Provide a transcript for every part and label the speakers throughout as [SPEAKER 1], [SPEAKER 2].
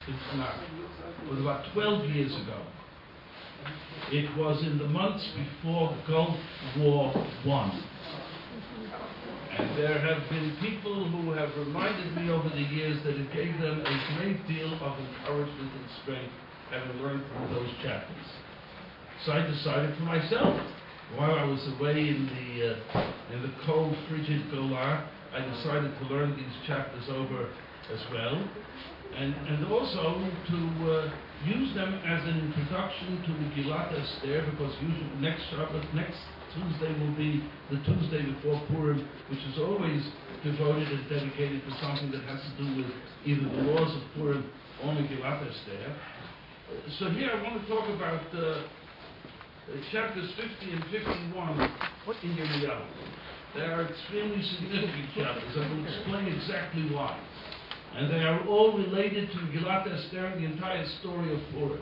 [SPEAKER 1] It's not. It was about 12 years ago. It was in the months before Gulf War I. And there have been people who have reminded me over the years that it gave them a great deal of encouragement and strength having learned from those chapters. So I decided for myself, while I was away in the cold, frigid Golan, I decided to learn these chapters over as well, and also to use them as an introduction to Megillat Esther, because usually next Tuesday will be the Tuesday before Purim, which is always devoted and dedicated to something that has to do with either the laws of Purim or Megillat Esther. So here I want to talk about chapters 50 and 51 in Yirmiyahu. They are extremely significant chapters. I will explain exactly why. And they are all related to Megillat Esther and the entire story of Purim.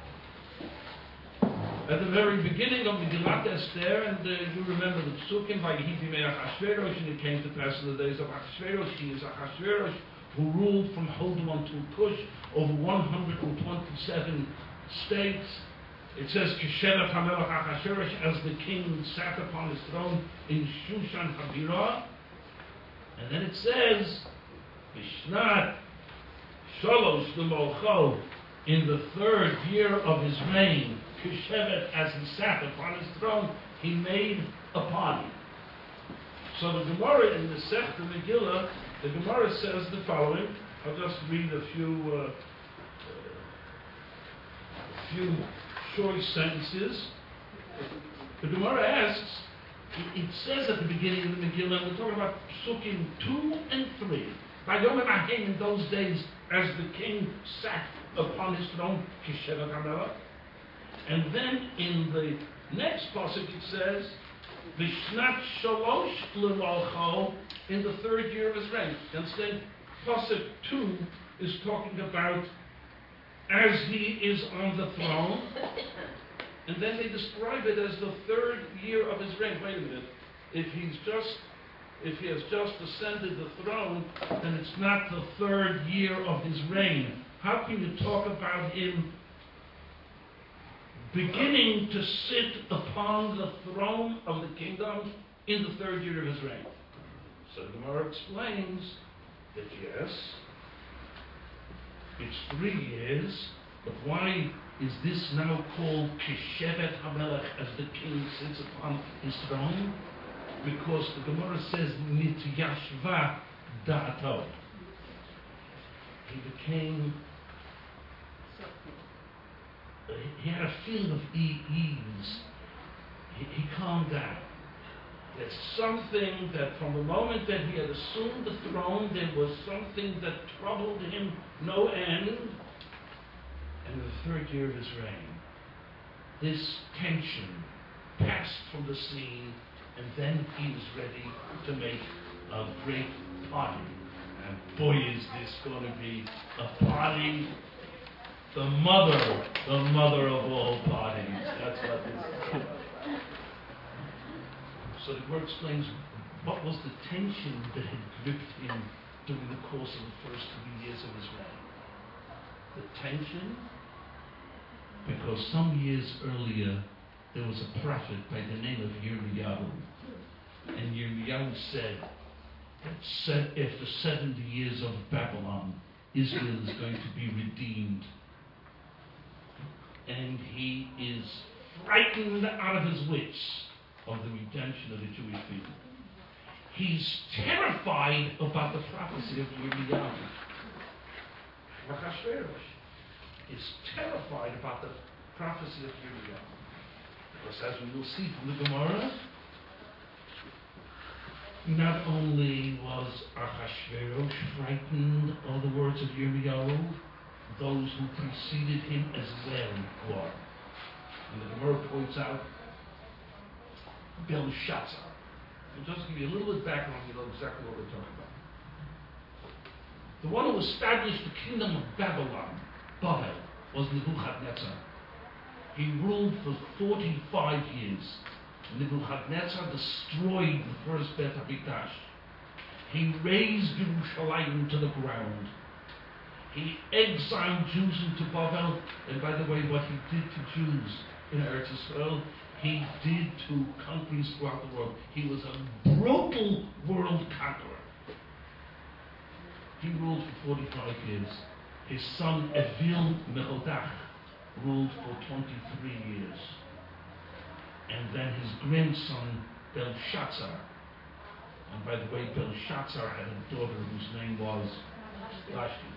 [SPEAKER 1] At the very beginning of Megillat Esther, and you remember the Psukim, Vayihi Bimei Achashverosh, and it came to pass in the days of Achashverosh. He is Achashverosh, who ruled from Hodom to Cush over 127 states. It says, Keshevet HaMelech Achashverosh, as the king sat upon his throne in Shushan Habirah. And then it says, Bishnat Shalosh L'Molcho, in the third year of his reign, Keshevet, as he sat upon his throne, he made a party. So the Gemara in the Sechta Megillah, the Gemara says the following. I'll just read a few choice sentences. The Gemara asks, it says at the beginning of the Megillah, and we're talking about Psukim 2 and 3. Vayomem Ahem, in those days, as the king sat upon his throne, Keshevet HaMelech. And then in the next pasuk it says, Vishnat Shalosh L'Malcho, in the third year of his reign. Instead, pasuk 2 is talking about as he is on the throne, and then they describe it as the third year of his reign. Wait a minute. If he has just ascended the throne, then it's not the third year of his reign. How can you talk about him beginning to sit upon the throne of the kingdom in the third year of his reign? So the Gemara explains that yes, it's 3 years, but why is this now called Keshevet HaMelech, as the king sits upon his throne? Because the Gemara says, Nityashva Da'ato. He had a feeling of ease. He calmed down. There's something that from the moment that he had assumed the throne, there was something that troubled him no end. And in the third year of his reign, this tension passed from the scene, and then he was ready to make a great party. And boy, is this going to be a party. The mother of all parties. That's what this is. So the Gemara explains what was the tension that had gripped him during the course of the first 3 years of his reign. The tension, because some years earlier there was a prophet by the name of Yirmiyahu, and Yirmiyahu said that after 70 years of Babylon, Israel is going to be redeemed. And he is frightened out of his wits of the redemption of the Jewish people. He's terrified about the prophecy of Yirmiyahu. Achashverosh is terrified about the prophecy of Yirmiyahu. Because as we will see from the Gemara, not only was Achashverosh frightened of the words of Yirmiyahu, those who preceded him as well were. And the Gemara points out Belshazzar. And just to give you a little bit of background, you know exactly what we're talking about. The one who established the kingdom of Babylon, Babel, was Nebuchadnezzar. He ruled for 45 years. Nebuchadnezzar destroyed the first Bet HaMikdash. He razed Jerusalem to the ground. He exiled Jews into Bavel, and by the way, what he did to Jews in Eretz Yisrael, he did to countries throughout the world. He was a brutal world conqueror. He ruled for 45 years. His son Evil Merodach ruled for 23 years. And then his grandson Belshazzar, and by the way, Belshazzar had a daughter whose name was Vashti.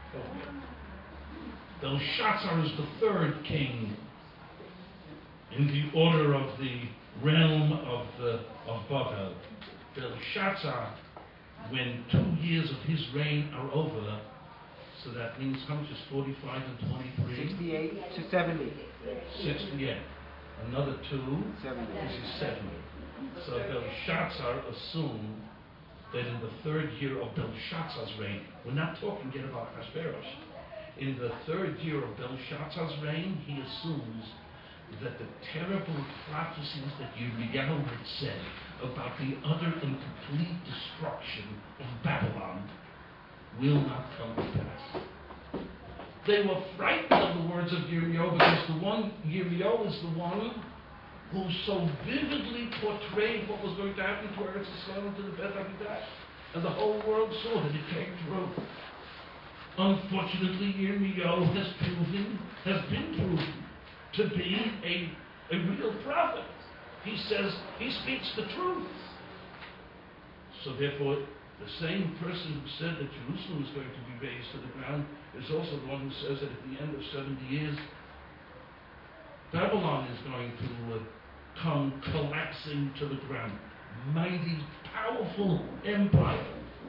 [SPEAKER 1] Belshazzar is the third king in the order of the realm of Bavel. Belshazzar, when 2 years of his reign are over, so that means how much is 45 and 23?
[SPEAKER 2] 68 to 70.
[SPEAKER 1] 68. Another 2,
[SPEAKER 2] 70.
[SPEAKER 1] this is 70. So Belshazzar assumed that in the third year of Belshazzar's reign, we're not talking yet about Ahasuerus. In the third year of Belshazzar's reign, he assumes that the terrible prophecies that Yirmiyahu had said about the utter and complete destruction of Babylon will not come to pass. They were frightened of the words of Yirmiyahu because Yirmiyahu is the one who so vividly portrayed what was going to happen to Eretz Yisrael and to the Beth HaMikdash. And the whole world saw that it came true. Unfortunately, Yirmiyahu has been proven to be a real prophet. He says, he speaks the truth. So therefore, the same person who said that Jerusalem is going to be razed to the ground is also the one who says that at the end of 70 years, Babylon is going to come collapsing to the ground. Mighty, powerful empire.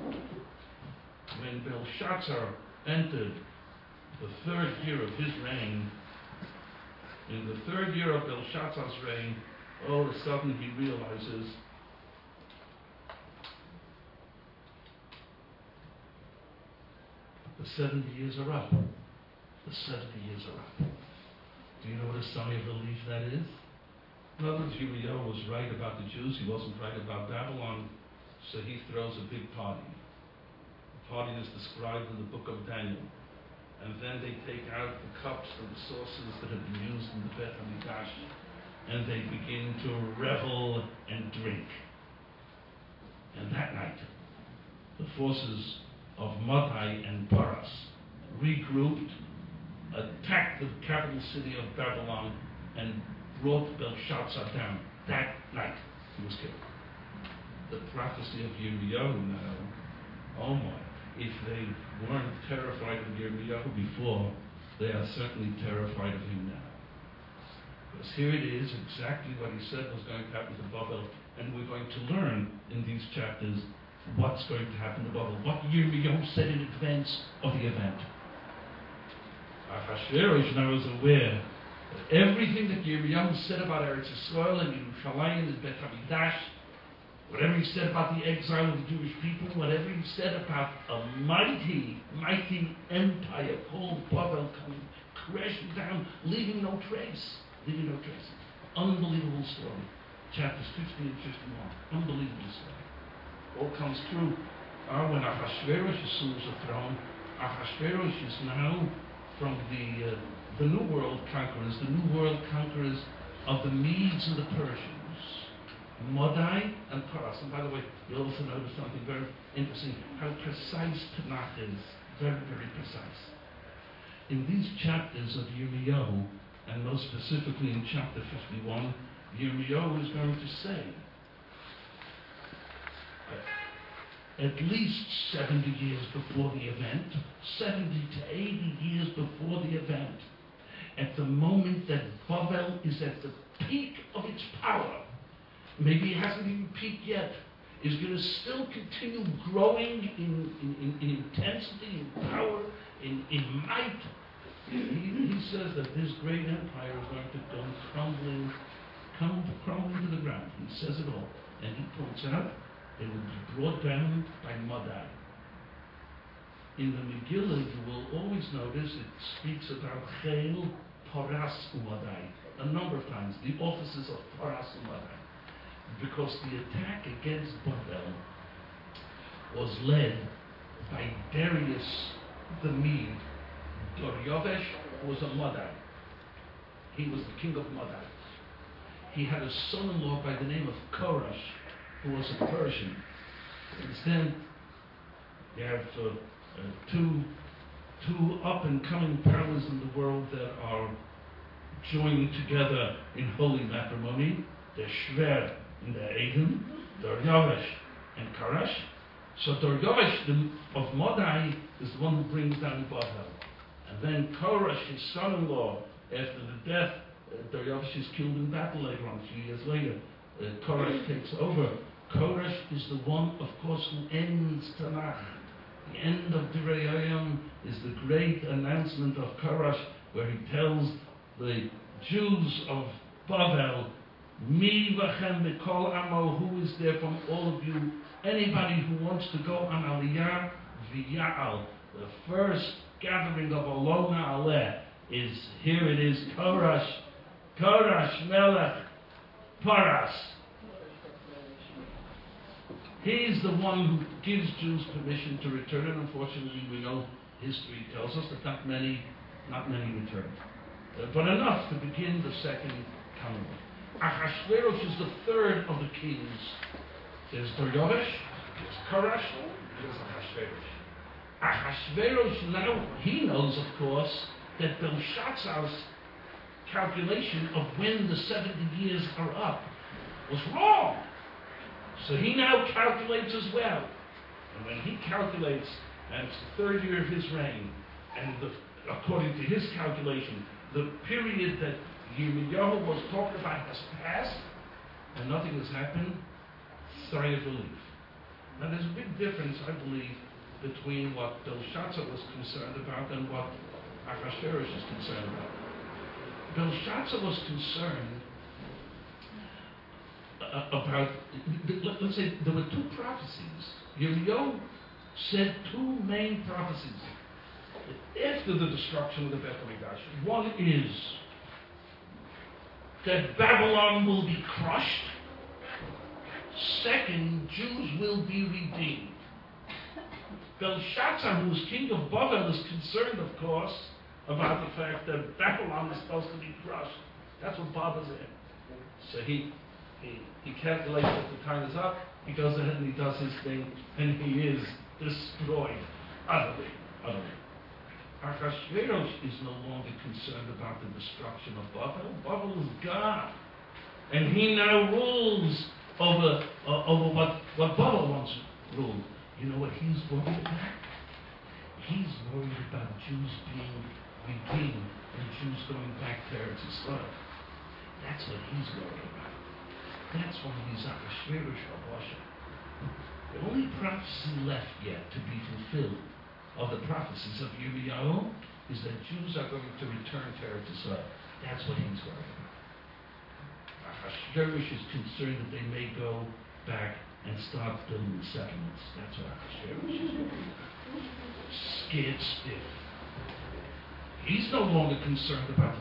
[SPEAKER 1] When Belshazzar entered the third year of his reign, in the third year of Belshazzar's reign, all of a sudden he realizes the 70 years are up. The 70 years are up. Do you know what a sign of relief that is? In other words, Yirmiyahu was right about the Jews. He wasn't right about Babylon. So he throws a big party. The party is described in the book of Daniel. And then they take out the cups and the saucers that have been used in the Beth HaMikdash, and they begin to revel and drink. And that night, the forces of Madai and Paras regrouped, attacked the capital city of Babylon, and brought Belshazzar down. That night, he was killed. The prophecy of Yirmiyahu now, oh my, if they weren't terrified of Yirmiyahu before, they are certainly terrified of him now. Because here it is, exactly what he said was going to happen to Babel, and we're going to learn in these chapters what's going to happen to Babel, what Yirmiyahu said in advance of the event. Ahasuerus now is aware that everything that Yirmiyahu said about Eretz Yisrael and Yerushalayim and Beth HaMikdash, whatever he said about the exile of the Jewish people, whatever he said about a mighty, mighty empire called Babel coming crashing down, leaving no trace. Unbelievable story. Chapters 50 and 51. Unbelievable story. All comes true. When Ahasuerus assumes the throne, Ahasuerus is now from the New World conquerors, of the Medes and the Persians, Madai and Paras. And by the way, you'll also notice something very interesting, how precise Tanakh is. Very, very precise. In these chapters of Yirmiyahu, and most specifically in chapter 51, Yirmiyahu is going to say, at least 70 years before the event, 70 to 80 years before the event, at the moment that Babel is at the peak of its power, maybe it hasn't even peaked yet, is going to still continue growing in intensity, in power, in might. He says that this great empire is going to come crumbling to the ground. He says it all. And he points out it will be brought down by Madai. In the Megillah, you will always notice it speaks about Chel, Paras, Umadai. A number of times, the offices of Paras, Umadai. Because the attack against Babel was led by Darius the Mede, Doryovesh was a Madai. He was the king of Madai. He had a son-in-law by the name of Korash, who was a Persian. Understand? You have two up-and-coming powers in the world that are joined together in holy matrimony. The Shver and the Edom, Doryovesh and Korash. So Doryovesh of Madai is the one who brings down Bavel. And then Korash, his son-in-law, after the death, Doryovesh is killed in battle later on, a few years later. Korash takes over. Korash is the one, of course, who ends Tanakh. The end of Divrei Hayom is the great announcement of Korash, where he tells the Jews of Bavel, Mi v'chem mikol amo, who is there from all of you? Anybody who wants to go on Aliyah v'ya'al, the first gathering of Alona Aleh, is, here it is, Korash Melech Paras. He's the one who gives Jews permission to return, and unfortunately we know history tells us that not many returned. But enough to begin the second coming. Achashverosh is the third of the kings. There's Doryovesh, there's Korash, there's Achashverosh. Achashverosh now, he knows, of course, that Belshazzar's calculation of when the 70 years are up was wrong. So he now calculates as well. And when he calculates, and it's the third year of his reign, and according to his calculation, the period that Yirmiyahu was talking about has passed, and nothing has happened, sigh of relief. Now there's a big difference, I believe, between what Belshazzar was concerned about and what Achashverosh is concerned about. Belshazzar was concerned about, let's say, there were two prophecies. Yirmiyahu said two main prophecies after the destruction of the Beit HaMikdash. One is that Babylon will be crushed. Second, Jews will be redeemed. Belshazzar, who was king of Babel, is concerned, of course, about the fact that Babylon is supposed to be crushed. That's what bothers him. So he calculates that the time is up, he goes ahead and he does his thing, and he is destroyed utterly. Achashverosh is no longer concerned about the destruction of Babel. Babel is gone. And he now rules over what Babel once ruled. You know what he's worried about? He's worried about Jews being redeemed and Jews going back to Eretz Yisrael. That's what he's worried about. That's why he's Achashverosh Rabosha. The only prophecy left yet to be fulfilled of the prophecies of Yirmiyahu is that Jews are going to return to Eretz Yisrael. That's what he's worried about. Achashverosh is concerned that they may go back and start building settlements. That's what Achashverosh is worried about. Scared stiff. He's no longer concerned about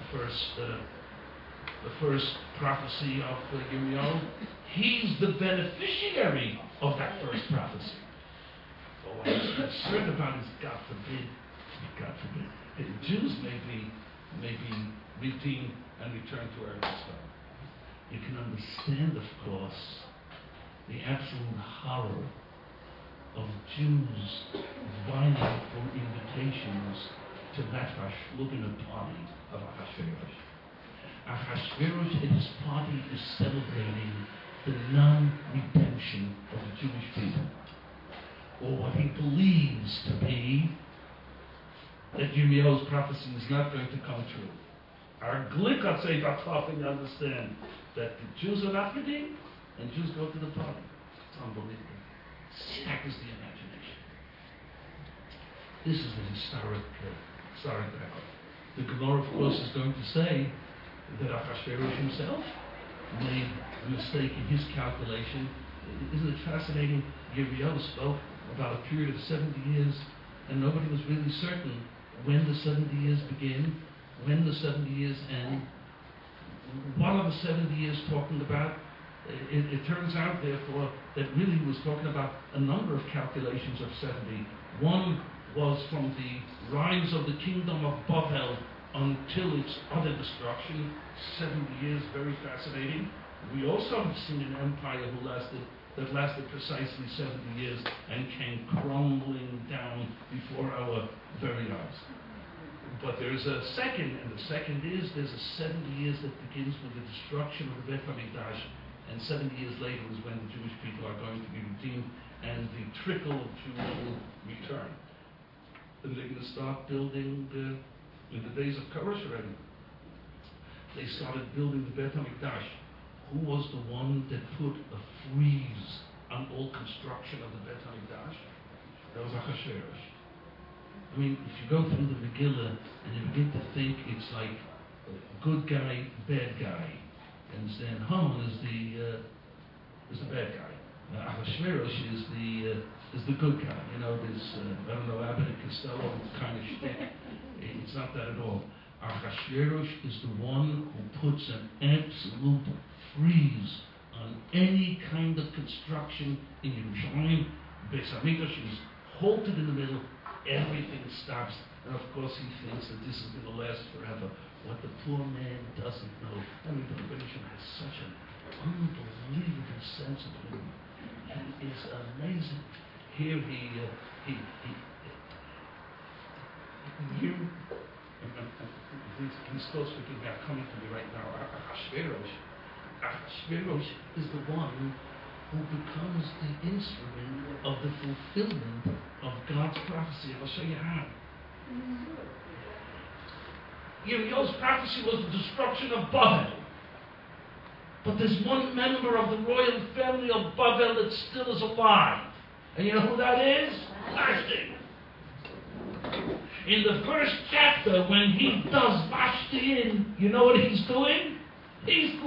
[SPEAKER 1] the first prophecy of Yirmiyahu. He's the beneficiary of that first prophecy. But what he's concerned about is, God forbid, the Jews may be redeemed and return to Eretz Yisrael. You can understand, of course, the absolute horror of Jews vying for invitations to that Hashluginah party of Achashverosh. Achashverosh at his party is celebrating the non-redemption of the Jewish people, or what he believes to be that Yirmiyahu's prophecy is not going to come true. Our Glikat say you understand that the Jews are not redeemed, and Jews go to the party. It's unbelievable. Staggers the imagination. This is the historic record. The Gemara, of course, is going to say that Achashverosh himself made a mistake in his calculation. Isn't it fascinating? Yirmiyahu spoke about a period of 70 years, and nobody was really certain when the 70 years begin, when the 70 years end. What are the 70 years talking about? It turns out, therefore, that really he was talking about a number of calculations of 70. One was from the rise of the kingdom of Babel until its utter destruction, 70 years, very fascinating. We also have seen an empire that lasted precisely 70 years and came crumbling down before our very eyes. But there's a second, and the second is there's a 70 years that begins with the destruction of the Beit HaMikdash, and 70 years later is when the Jewish people are going to be redeemed and the trickle of Jews will return. And they're going to start building in the days of Koresh already. They started building the Beit HaMikdash. Who was the one that put a freeze on all construction of the Beit HaMikdash? That was Achashverosh. I mean, if you go through the Megillah and you begin to think it's like good guy, bad guy, and then Haman is the bad guy. Achashverosh is the good guy. You know, this I don't know, Abbott and Costello kind of shtick. It's not that at all. Achashverosh is the one who puts an absolute freeze on any kind of construction in Yerushalayim. Beis HaMikdash is halted in the middle. Everything stops, and of course he thinks that this is going to last forever. What the poor man doesn't know, I mean, the Rebbe has such an unbelievable sense of humor. He is amazing. Here he's supposed to be coming to me right now. Achashverosh is the one who becomes the instrument of the fulfillment of God's prophecy. I'll show you how. Yirmiyahu's prophecy was the destruction of Babel. But there's one member of the royal family of Babel that still is alive. And you know who that is? Vashti. In the first chapter, when he does Vashti in, you know what he's doing? He's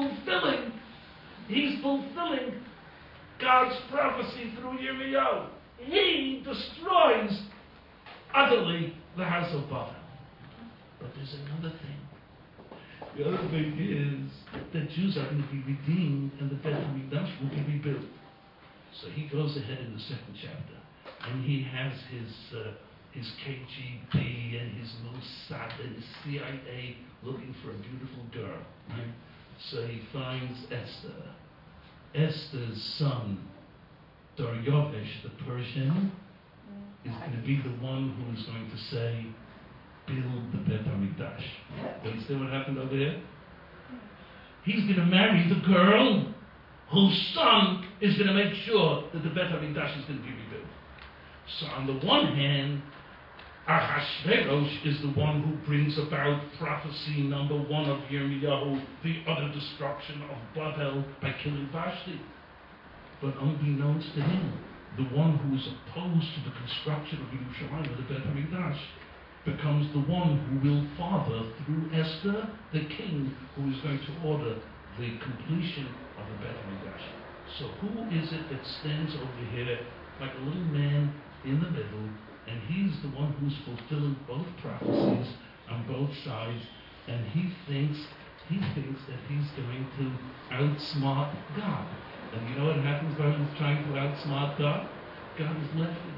[SPEAKER 1] fulfilling God's prophecy through Yirmiyahu. He destroys utterly the house of Babel. But there's another thing. The other thing is that Jews are going to be redeemed and the Beit HaMikdash will be rebuilt. So he goes ahead in the second chapter, and he has his KGB and his Mossad and his CIA looking for a beautiful girl. Right? So he finds Esther. Esther's son, Daryavesh, the Persian, is going to be the one who is going to say, build the Beit HaMikdash. You understand what happened over here? He's going to marry the girl whose son is going to make sure that the Beit HaMikdash is going to be rebuilt. So on the one hand, Ahasuerus is the one who brings about prophecy number one of Yirmiyahu, the utter destruction of Babel by killing Vashti. But unbeknownst to him, the one who is opposed to the construction of Yerushalayim, of the Beit HaMikdash, becomes the one who will father, through Esther, the king, who is going to order the completion of the Beit HaMikdash. So who is it that stands over here like a little man in the middle, and he's the one who's fulfilling both prophecies on both sides, and he thinks that he's going to outsmart God. And you know what happens when he's trying to outsmart God? God is laughing.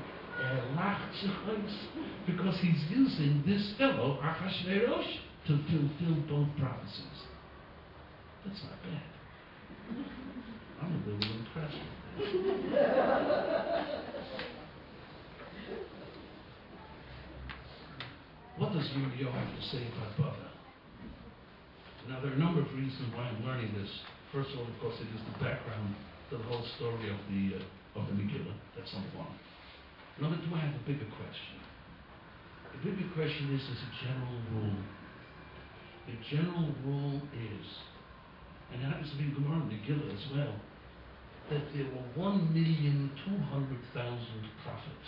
[SPEAKER 1] Because he's using this fellow, Achashverosh, to fulfill both prophecies. That's not bad. I'm a little impressed with this. What does Yirmiyahu have to say about Babel? Now, there are a number of reasons why I'm learning this. First of all, of course, it is the background to the whole story of the Megillah. That's number one. Number two, I have a bigger question. The bigger question is a general rule. The general rule is, and it happens to be Gemara and Megillah as well, that there were 1,200,000 prophets.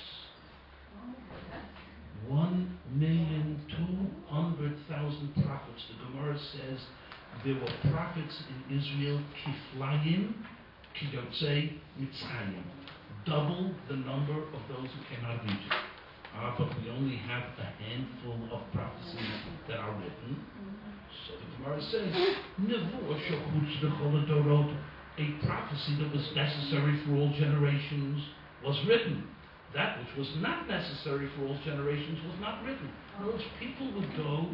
[SPEAKER 1] 1,200,000 prophets. The Gemara says there were prophets in Israel, Kiflayim, Kiyotzei, Mitzrayim. Double the number of those who came out of Egypt. But we only have a handful of prophecies that are written. So the Gemara says, a prophecy that was necessary for all generations was written. that which was not necessary for all generations was not written. In other words, people would go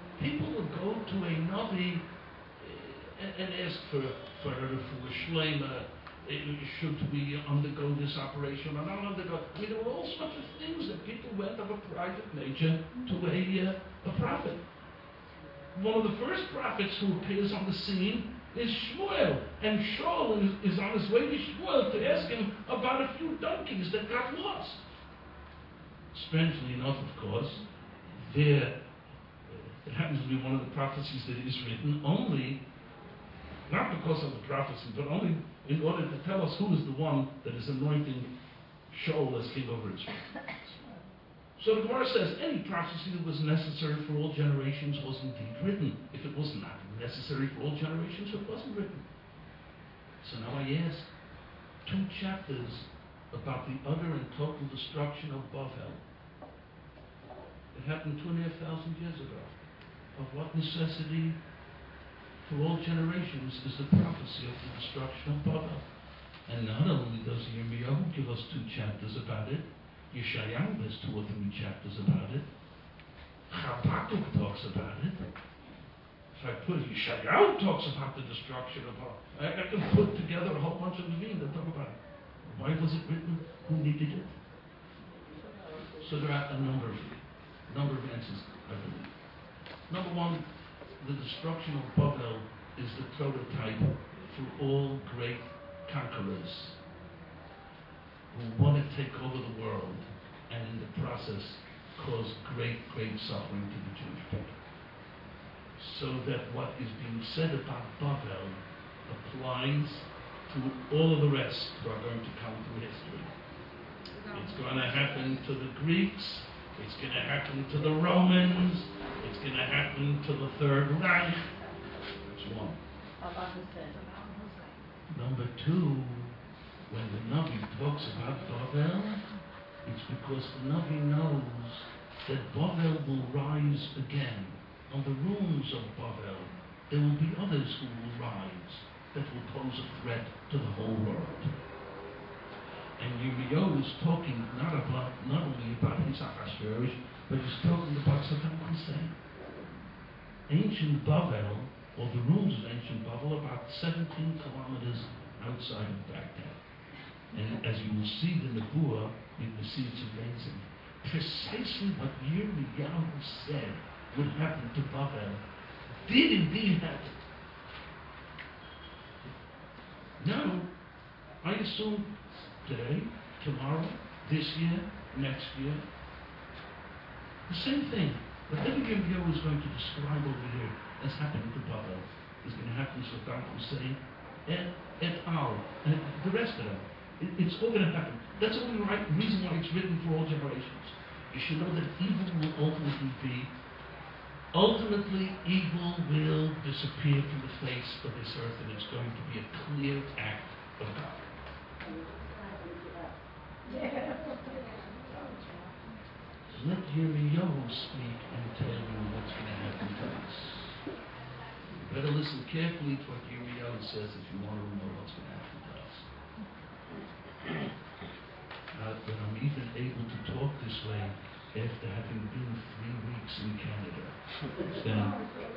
[SPEAKER 1] to a Navi and ask for a shlema. Should we undergo this operation or not undergo? I mean, there were all sorts of things that people went of a private nature to a prophet. One of the first prophets who appears on the scene is Shmuel, and Shaul is on his way to Shmuel to ask him about a few donkeys that got lost. Strangely enough, of course, it happens to be one of the prophecies that is written only, not because of the prophecy, but only in order to tell us who is the one that is anointing Shaul as king over Israel. So the Gemara says, any prophecy that was necessary for all generations was indeed written. If it was not necessary for all generations, it wasn't written. So now I ask, 2 chapters about the utter and total destruction of Bavel. It happened 2,500 years ago. Of what necessity for all generations is the prophecy of the destruction of Bavel. And not only does Yirmiyahu give us 2 chapters about it, Yeshayahu has 2 or 3 chapters about it. Habakkuk talks about it. If I put Yeshayahu talks about the destruction of Bavel, I can put together a whole bunch of Levine that talk about it. Why was it written? Who needed it? So there are a number of answers, I believe. Number one, the destruction of Bavel is the prototype for all great conquerors who want to take over the world and in the process cause great suffering to the Jewish people. So that what is being said about Bavel applies to all of the rest who are going to come through history. It's going to happen to the Greeks, it's going to happen to the Romans, it's going to happen to the Third Reich. That's one. Number 2, when the Navi talks about Bavel, it's because the Navi knows that Bavel will rise again. On the ruins of Bavel, there will be others who will rise that will pose a threat to the whole world. And Yirmiyahu is talking not only about Ahasuerus, but he's talking about Saddam Hussein. Ancient Bavel, or the ruins of ancient Bavel, about 17 kilometers outside of Baghdad. And as you will see the Nebuah, you will see it's amazing. Precisely what Yirmiyahu said would happen to Bavel did indeed happen. Now, I assume today, tomorrow, this year, next year, the same thing. Whatever Yirmiyahu is going to describe over here as happening to Bavel is going to happen to Saddam Hussein et al. And the rest of them. It's all going to happen. That's the only reason why it's written for all generations. You should know that evil will ultimately evil will disappear from the face of this earth, and it's going to be a clear act of God. Let Yirmiyahu speak and tell you what's going to happen to us. You better listen carefully to what Yirmiyahu says if you want to know what's going to happen to us. But I'm even able to talk this way after having been 3 weeks in Canada. Then,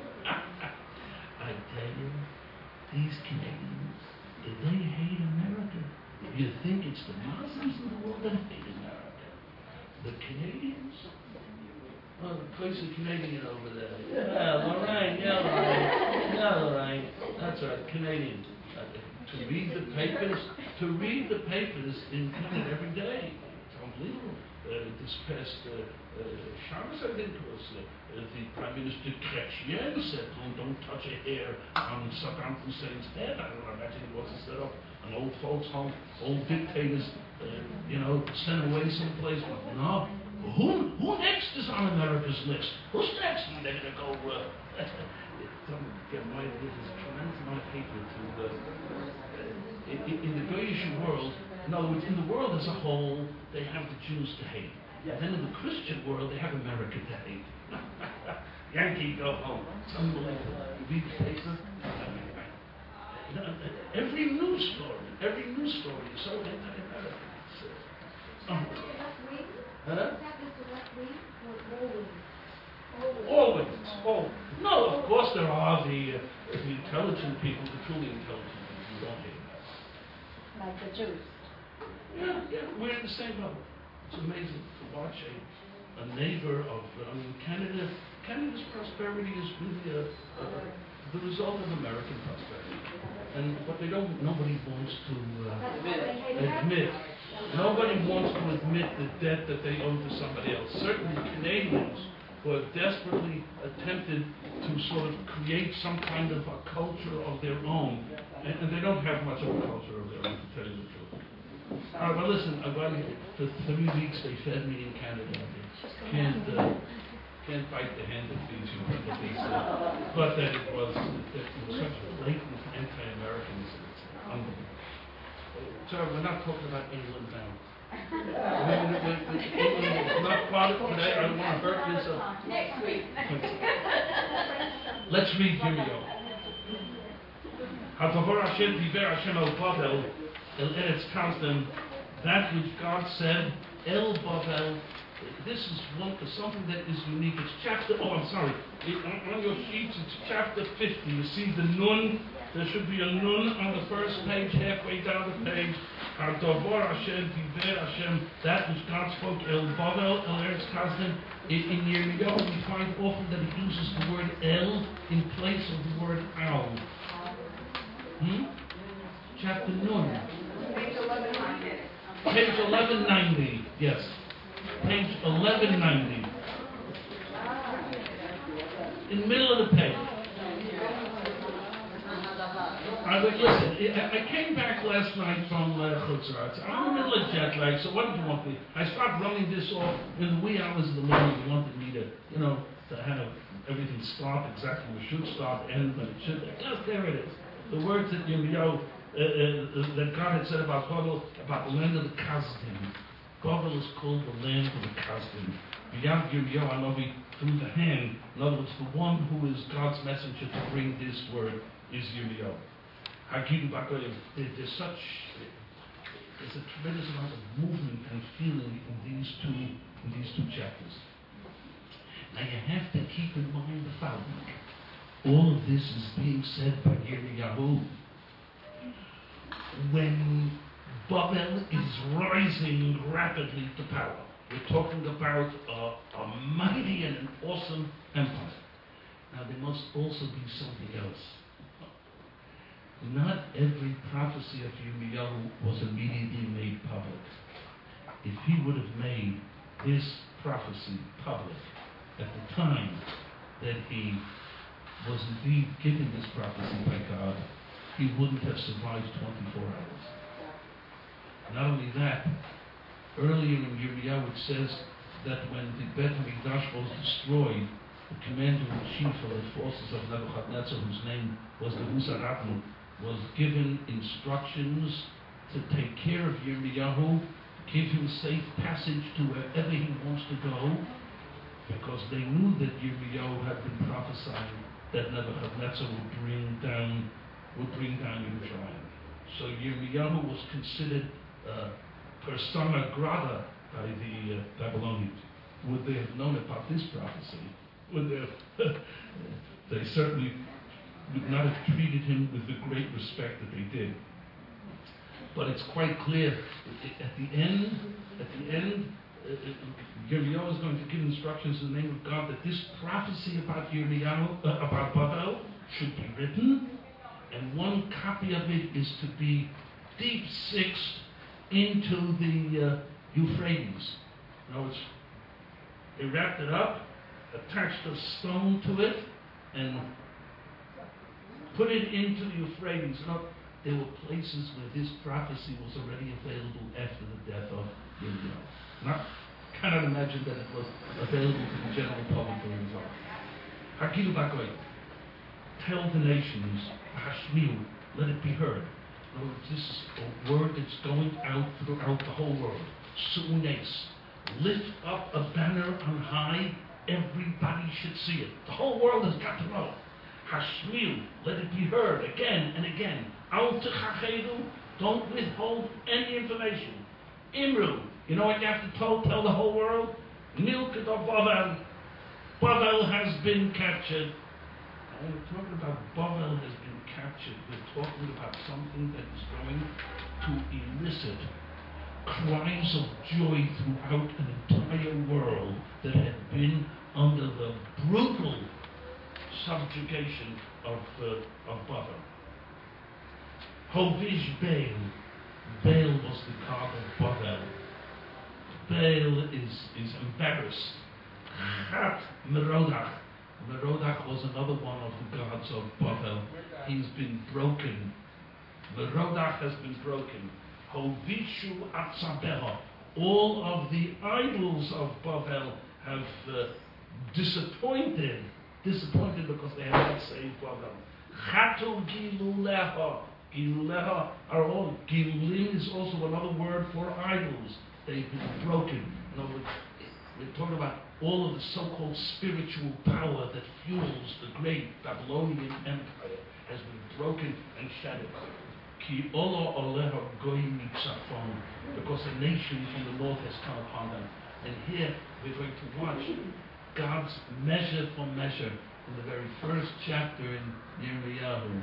[SPEAKER 1] I tell you, these Canadians, they hate America. You think it's the Muslims in the world that hate America. The Canadians? Oh, the place of Canadian over there. Yeah, Lorraine, Lorraine. That's right, Canadians. To read the papers in Canada every day. It's unbelievable. This past Shabbos, I think it was, the Prime Minister Chrétien said, don't touch a hair on Saddam Hussein's head. I don't imagine he wants to set up an old folks' home, old dictators, sent away someplace. But no. Who next is on America's list? Who's next? And they're going to go, don't get my ideas. There's a tremendous amount of hatred in the Goyish world. In other words, in the world as a whole, they have the Jews to hate. And then in the Christian world, they have America to hate. Yankee, go home. It's unbelievable. You read the paper? Every news story is so anti-American. Huh? Always. Oh, no, of course there are the intelligent people, the truly intelligent people who don't hate that.
[SPEAKER 2] Like the Jews.
[SPEAKER 1] Yeah, we're in the same level. It's amazing to watch a neighbor of, Canada's prosperity is really the result of American prosperity. And what nobody wants to admit. Nobody wants to admit the debt that they owe to somebody else. Certainly Canadians who have desperately attempted to sort of create some kind of a culture of their own. And they don't have much of a culture of their own, to tell you the truth. All right, well, listen, for 3 weeks they fed me in Canada. Can't bite the hand that feeds you, but that it was such blatant anti-Americanism. It's unbelievable. Sorry, we're not talking about England now. England is not part of today. I don't want to hurt myself.
[SPEAKER 2] Next week.
[SPEAKER 1] Let's read Yirmiyahu. Hadavar Hashem diver Hashem el Bavel el Eretz Kasdim, that which God said el Bavel. This is something that is unique. It's chapter. Oh, I'm sorry. On your sheets, it's chapter 50. You see the nun. There should be a nun on the first page, halfway down the page. Hadavar Hashem diver Hashem, that which God spoke el Bavel el Eretz Kasdim. In Yirmiyahu, we find often that he uses the word el in place of the word al. Chapter nun.
[SPEAKER 2] Page 1190.
[SPEAKER 1] Page 1190. Yes. Page 1190. In the middle of the page. Listen, I came back last night from Chutz La'aretz. I'm in the middle of jet lag, so what did you want me? I started running this off in the wee hours of the morning. You wanted me to, to have everything start exactly where it should start, end when it should. Yes, there it is. The words that that God had said about Bavel, about the land of the Kasdim. Bavel is called the land of the Kasdim. Beyond Yirmiyahu Hanavi through the hand. In other words, the one who is God's messenger to bring this word is Yirmiyahu. Hakim Bakoyev, there's a tremendous amount of movement and feeling in these two chapters. Now you have to keep in mind the following. All of this is being said by Yirmiyahu when Bavel is rising rapidly to power. We're talking about a mighty and an awesome empire. Now there must also be something else. Not every prophecy of Yirmiyahu was immediately made public. If he would have made this prophecy public at the time that he was indeed given this prophecy by God, he wouldn't have survived 24 hours. Not only that, earlier in Yirmiyahu it says that when the Bet HaMikdash was destroyed, the commander-in-chief of the forces of Nebuchadnezzar, whose name was Nebuchadnezzar, was given instructions to take care of Yirmiyahu, give him safe passage to wherever he wants to go, because they knew that Yirmiyahu had been prophesying that Nebuchadnezzar would bring down Yerushalayim. So Yirmiyahu was considered persona grata by the Babylonians. Would they have known about this prophecy? Would they have? They certainly would not have treated him with the great respect that they did. But it's quite clear at the end, Yirmiyahu is going to give instructions in the name of God that this prophecy about Yirmiyahu, about Bavel, should be written, and one copy of it is to be deep-sixed into the Euphrates. Now they wrapped it up, attached a stone to it, and put it into the Euphrates. Now, there were places where this prophecy was already available after the death of Yirmiyahu. Now, cannot imagine that it was available to the general public during his life. Hakilu Bakoy, tell the nations, Hashmiu, let it be heard. In other words, this is a word that's going out throughout the whole world. Su'unes, lift up a banner on high, everybody should see it. The whole world has got to know. Hashmiu, let it be heard again and again. Al techachedu, don't withhold any information. Imru. You know what you have to tell the whole world? Nilkut of Bavel. Bavel has been captured. And when we're talking about Bavel has been captured, we're talking about something that is going to elicit cries of joy throughout an entire world that had been under the brutal subjugation of Bavel. Hovish Baal. Baal was the god of Bavel. Baal is embarrassed. Chat Merodach. Merodach was another one of the gods of Bavel. He's been broken. Merodach has been broken. Hovishu Atzabeha. All of the idols of Bavel have disappointed because they have not saved Bavel. Chatu Giluleha. Giluleha are all. Gilulim is also another word for idols. They've been broken. In other words, we're talking about all of the so-called spiritual power that fuels the great Babylonian Empire has been broken and shattered. Ki Ola Oleha Goyim Mitzafon, because a nation from the north has come upon them. And here we're going to watch God's measure for measure in the very first chapter in Yirmiyahu.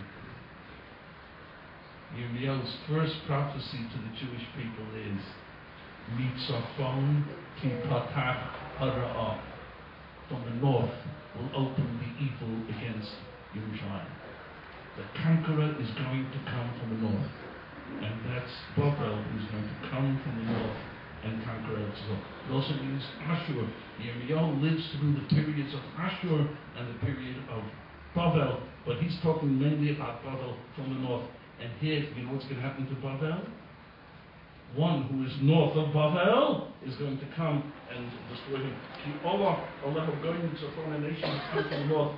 [SPEAKER 1] Yirmiyahu's first prophecy to the Jewish people is Mitzafon Tipatach Hara'ah. From the north will open the evil against Yerushalayim. The conqueror is going to come from the north, and that's Bavel who's going to come from the north and conquer Israel. It also means Ashur. Yirmiyahu lives through the periods of Ashur and the period of Bavel, but he's talking mainly about Bavel from the north. And here, you know what's going to happen to Bavel? One who is north of Bavel is going to come and destroy him. From a nation who comes from the north,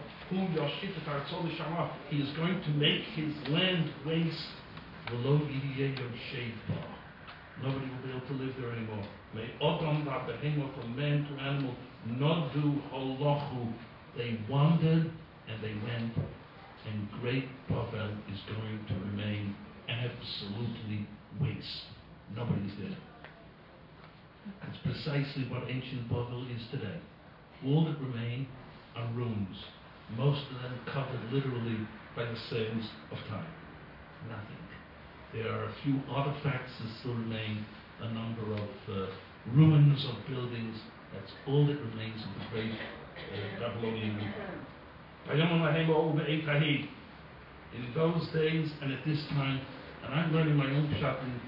[SPEAKER 1] he is going to make his land waste. Nobody will be able to live there anymore. From man to animal, Nodu holochu. They wandered and they went, and great Bavel is going to remain absolutely waste. Nobody's there. That's precisely what ancient Bavel is today. All that remain are ruins, most of them covered literally by the sands of time. Nothing. There are a few artifacts that still remain, a number of ruins of buildings. That's all that remains of the great Babylonian Empire. In those days and at this time, and I'm learning my own pshat in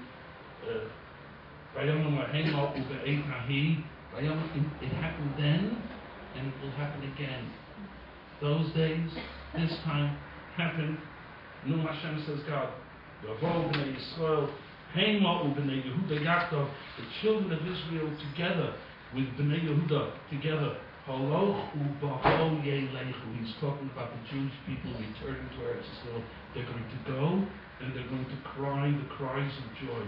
[SPEAKER 1] it happened then, and it will happen again. Those days, this time, happened. Num Hashem says, God, the children of Israel together with Bnei Yehuda together. He's talking about the Jewish people returning to Eretz Yisrael. They're going to go and they're going to cry the cries of joy.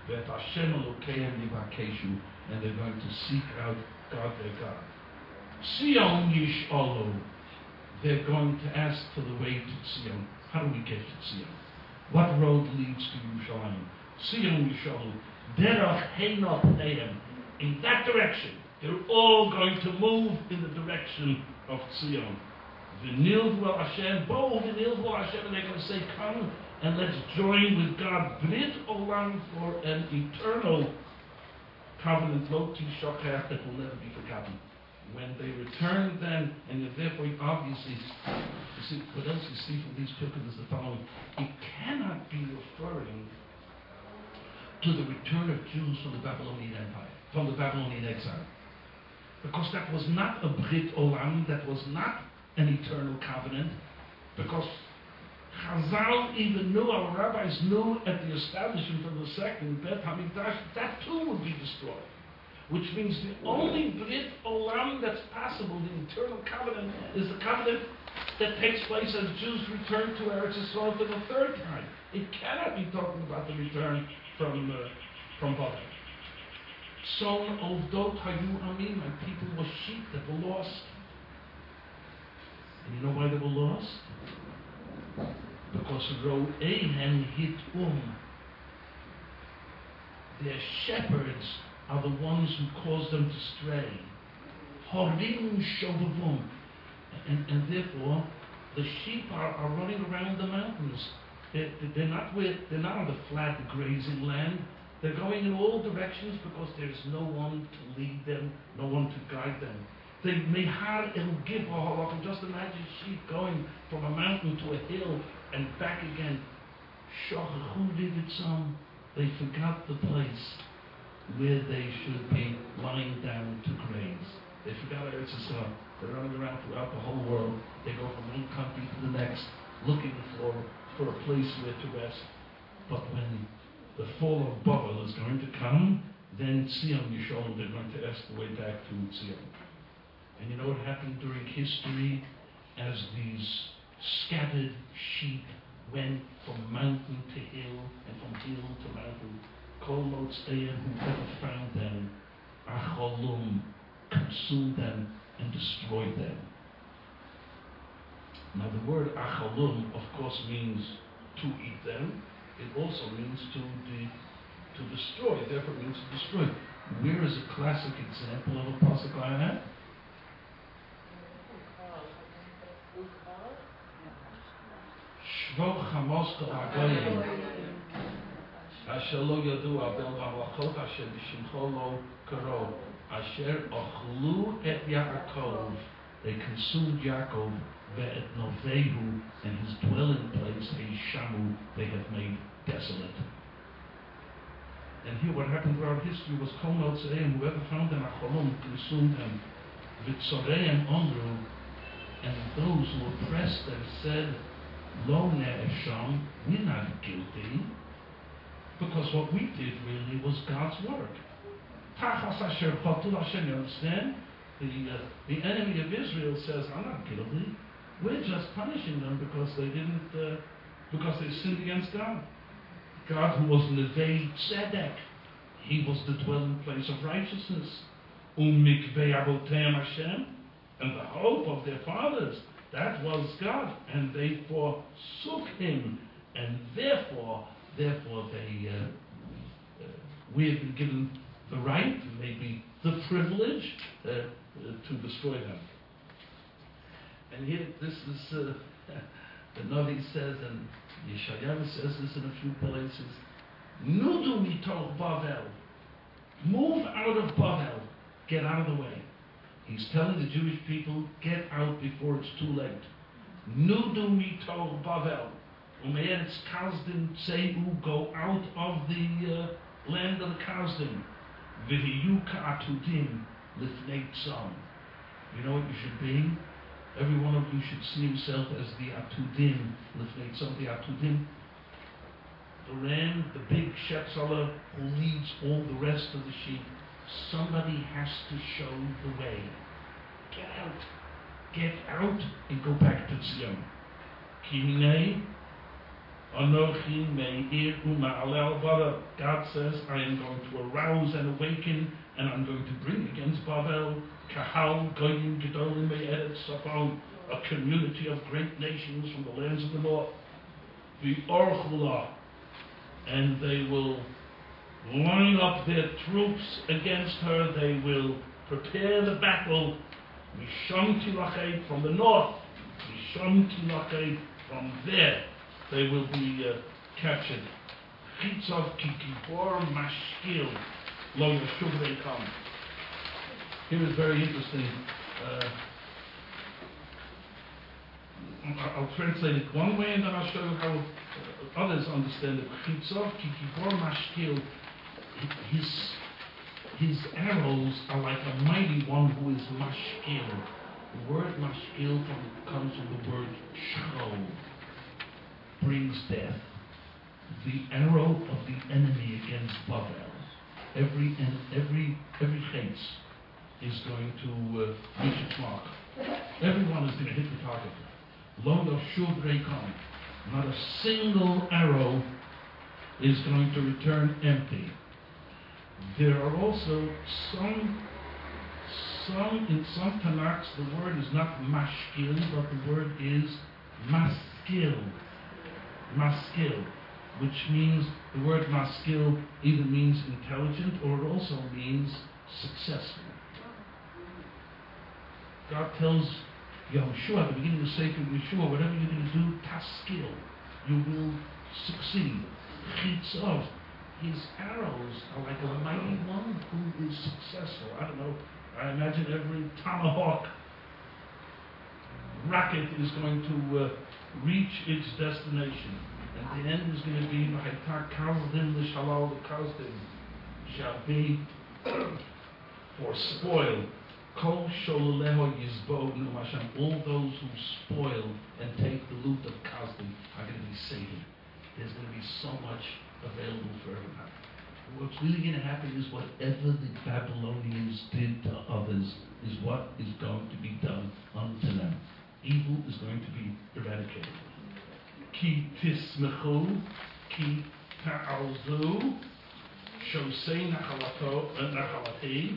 [SPEAKER 1] And they're going to seek out God their God. Sion Yish'olu. They're going to ask for the way to Sion. How do we get to Sion? What road leads to Yerushalayim? Sion Yish'olu. Derach Heinot Nehem. In that direction. They're all going to move in the direction of Sion. V'nilvu Hashem, both v'nilvu Hashem, and they're going to say, come and let's join with God, Brit Olam, for an eternal covenant, Lo Tishochach, that will never be forgotten. When they return then, and therefore obviously, you see, what else you see from these pictures is the following. It cannot be referring to the return of Jews from the Babylonian Empire, from the Babylonian exile. Because that was not a Brit Olam, that was not an eternal covenant, because Chazal even knew, our rabbis knew at the establishment of the second Bet HaMikdash, that too would be destroyed. Which means the only Brit Olam that's possible, the eternal covenant, is the covenant that takes place as Jews return to Eretz Yisrael for the third time. It cannot be talking about the return from Babel. Son Ovdot Hayu Amim, my people were sheep that were lost. And you know why they were lost? Because Ro'ehen hit Their shepherds are the ones who cause them to stray. Horim shovavum. And therefore, the sheep are running around the mountains. They're not on the flat grazing land. They're going in all directions because there's no one to lead them, no one to guide them. They mehar el givah. Just imagine sheep going from a mountain to a hill and back again. Shochachu divitzam. They forgot the place where they should be lying down to graze. They forgot Eretz Yisrael. They're running around throughout the whole world. They go from one country to the next, looking for a place where to rest. But when the fall of Babel is going to come, then Tzion Yisholem, they're going to ask the way back to Tzion. And you know what happened during history as these scattered sheep went from mountain to hill and from hill to mountain? Kol Motzeim, whoever found them, Acholum, consumed them and destroyed them. Now the word Acholum, of course, means to eat them. It also means to destroy. Therefore, it means to destroy. Where is a classic example of a pasuk like that? Shvok Chamoska Agoyim Asher Lo Yadu Abel Malachot Asher B'Shimcho Lo Karo Asher Ochlu Et Yaakov. They consumed Yaakov Ve'et Novehu, and his dwelling place Shamu they have made desolate. And here what happened throughout history was Kol Motzeim, whoever found them Acholum consumed them. Vitzoreim Omru, and those who oppressed them said, Lo Ne'esham, we're not guilty, because what we did really was God's work. Tachas Asher Chotul Hashem, you understand? The enemy of Israel says, I'm not guilty. We're just punishing them because they sinned against God. God, who was Nevei Tzedek, he was the dwelling place of righteousness. Mikvei Avoteim Hashem, and the hope of their fathers, that was God, and they forsook him, and therefore we have been given the right, maybe the privilege, to destroy them. And here, this is the Navi says, and Yeshayahu says this in a few places. Nudu mitoch Bavel, move out of Bavel, get out of the way. He's telling the Jewish people, get out before it's too late. Nudu mitoch Bavel, umeretz Kalzdin tzeu, go out of the land of the Kalzdin. V'hiyu ka'atudim lifnei tzam. You know what you should be? Every one of you should see himself as the atudim lifnei tzam. The atudim, the ram, the big shetzala who leads all the rest of the sheep. Somebody has to show the way. Get out and go back to Zion. Kinei Anochi me'ir u'ma'alel Bavel. God says, I am going to arouse and awaken, and I'm going to bring against Bavel Kahal Goyim Gedolim Me'eretz Safon, a community of great nations from the lands of the north. The Orchula, and they will line up their troops against her. They will prepare the battle. Misham Tilachet from the north. Misham Tilachet from there. They will be captured. Chitzov Kikibor Mashkil Lo Yashuv they come. Here is very interesting. I'll translate it one way and then I'll show you how others understand it. Chitzov Kikibor Mashkil. His arrows are like a mighty one who is mashkil. The word mashkil comes from the word shchol, brings death. The arrow of the enemy against Bavel, every chase is going to reach its mark. Everyone is going to hit the target. Lo yashuv reikam. Not a single arrow is going to return empty. There are also some in some Tanakhs, the word is not mashkil, but the word is maskil. Maskil. which means the word maskil either means intelligent or it also means successful. God tells Yahushua at the beginning of the Sefer Yeshua, whatever you're going to do, taskil, you will succeed. Chitzov, his arrows are like a mighty one who is successful. I don't know, I imagine every tomahawk rocket is going to reach its destination. And the end is going to be V'hayta kazdim l'shalal l'kazdim, shall be for spoil. Kol shololeho yizbo nu Hashem. All those who spoil and take the loot of Kazdim are going to be saved. There's going to be so much available for everybody. What's really going to happen is whatever the Babylonians did to others is what is going to be done unto them. Evil is going to be eradicated. Ki tismechu, ki ta'alzu, shosei nachalati.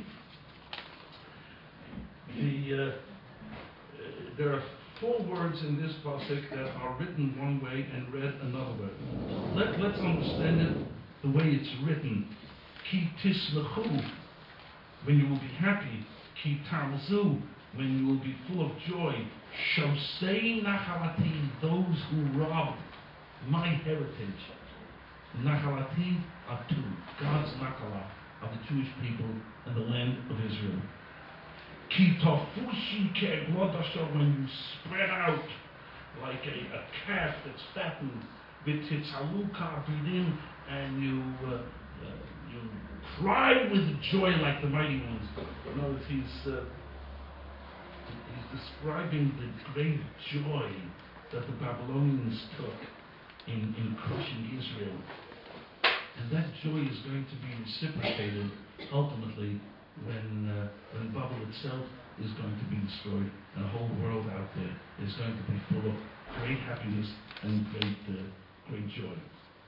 [SPEAKER 1] There are 4 words in this pasuk that are written one way and read another way. Let's understand it the way it's written. Ki tismechu, when you will be happy. Ki ta'alzu, when you will be full of joy. Shosei nachalati, those who robbed my heritage. Nachalati are 2. God's nachala of the Jewish people and the land of Israel. Ki tofushi ke'eglodasha, when you spread out like a calf that's fattened, v'titzaluka abidim, and you cry with joy like the mighty ones. You know, he's describing the great joy that the Babylonians took in crushing Israel. And that joy is going to be reciprocated ultimately when Babel itself is going to be destroyed and the whole world out there is going to be full of great happiness and great joy.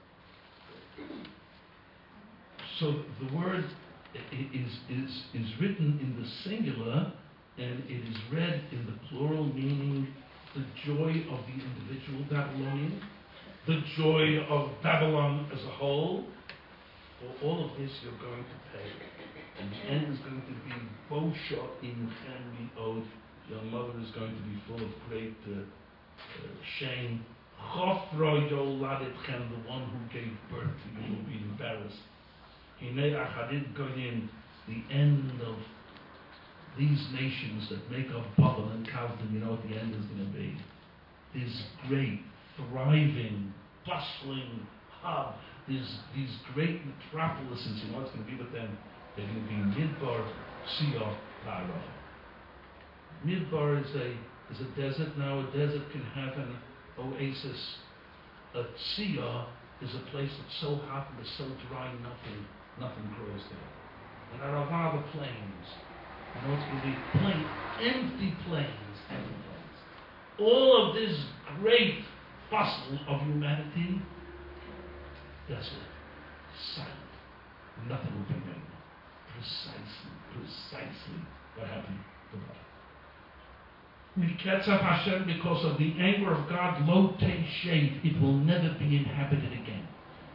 [SPEAKER 1] So the word is written in the singular, and it is read in the plural, meaning the joy of the individual Babylonian, the joy of Babylon as a whole. For all of this you're going to pay. And the end is going to be Bosha in Chem Mi'od. Your mother is going to be full of great shame. Chofro Yoladetchem, the one who gave birth to you will be embarrassed. Hinei Achadid Goyim, the end of these nations that make up Babel and Kazdim, you know what the end is going to be. This great, thriving, bustling hub, these great metropolises, you know what's going to be with them? They're going to be Midbar, Sia, Lara. Midbar is a desert. Now a desert can have an oasis. A Sia is a place that's so hot and it's so dry, nothing grows there. And there are other plains. You know, it's going to be plain, empty plains. All of this great bustle of humanity, desolate, silent. Nothing will be made. Precisely what happened to God. Miketzav Hashem, because of the anger of God, lo teished, it will never be inhabited again.